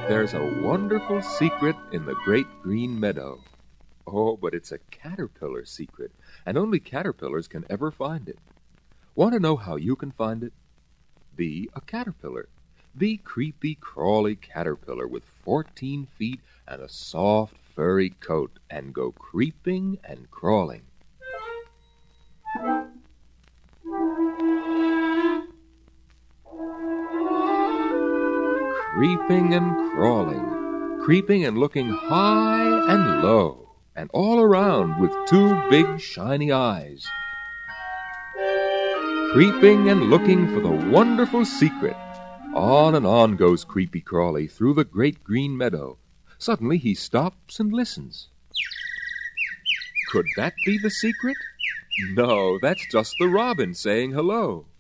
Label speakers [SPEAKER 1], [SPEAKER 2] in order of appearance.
[SPEAKER 1] There's a wonderful secret in the great green meadow. Oh, but it's a caterpillar secret, and only caterpillars can ever find it. Want to know how you can find it? Be a caterpillar. The creepy, crawly caterpillar with 14 feet and a soft, furry coat, and go creeping and crawling. Creeping and crawling, creeping and looking high and low, and all around with two big shiny eyes. Creeping and looking for the wonderful secret. On and on goes Creepy Crawly through the great green meadow. Suddenly he stops and listens. Could that be the secret? No, that's just the robin saying hello.